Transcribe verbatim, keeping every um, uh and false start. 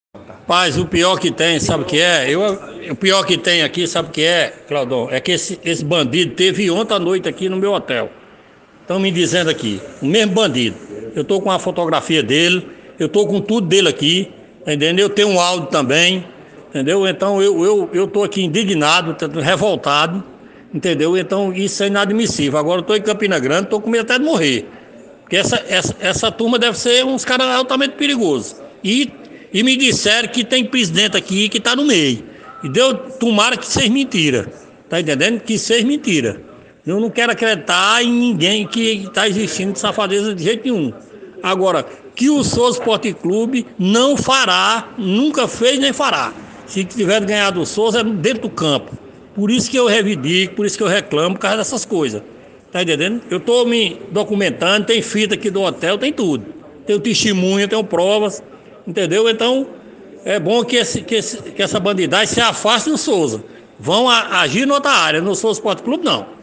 Paz, o pior que tem, sabe o que é? Eu, o pior que tem aqui, sabe o que é, Claudão? É que esse, esse bandido teve ontem à noite aqui no meu hotel. Estão me dizendo aqui, o mesmo bandido. Eu tô com a fotografia dele, eu tô com tudo dele aqui, tá entendendo? Eu tenho um áudio também, entendeu? Então eu, eu, eu tô aqui indignado, revoltado, entendeu? Então isso é inadmissível. Agora eu tô em Campina Grande, tô com medo até de morrer. Porque essa, essa, essa turma deve ser uns caras altamente perigosos. E, e me disseram que tem presidente aqui que está no meio. E deu, tomara que seja mentira. Tá entendendo? Que seja mentira. Eu não quero acreditar em ninguém que está existindo de safadeza de jeito nenhum. Agora, que o Souza Esporte Clube não fará, nunca fez nem fará. Se tiver ganhado o Souza, é dentro do campo. Por isso que eu reivindico, por isso que eu reclamo, por causa dessas coisas. Tá entendendo? Eu tô me documentando, tem fita aqui do hotel, tem tudo. Tenho testemunha, tenho provas, entendeu? Então, é bom que, esse, que, esse, que essa bandidagem se afaste do Souza. Vão a, agir em outra área, no Souza Esporte Clube não.